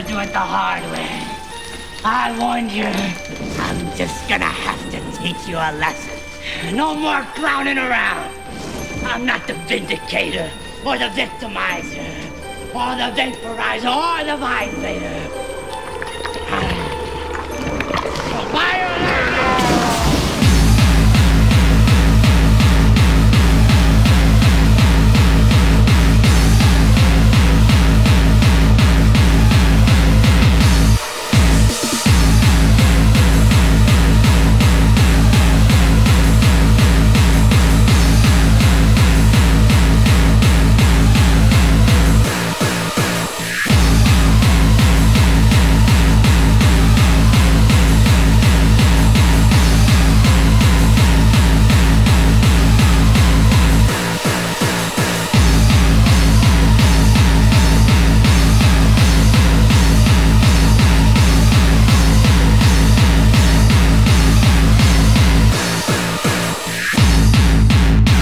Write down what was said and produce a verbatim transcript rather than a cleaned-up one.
gonna do it the hard way. I warned you. I'm just gonna have to teach you a lesson. No more clowning around. I'm not the vindicator, or the victimizer, or the vaporizer, or the violator.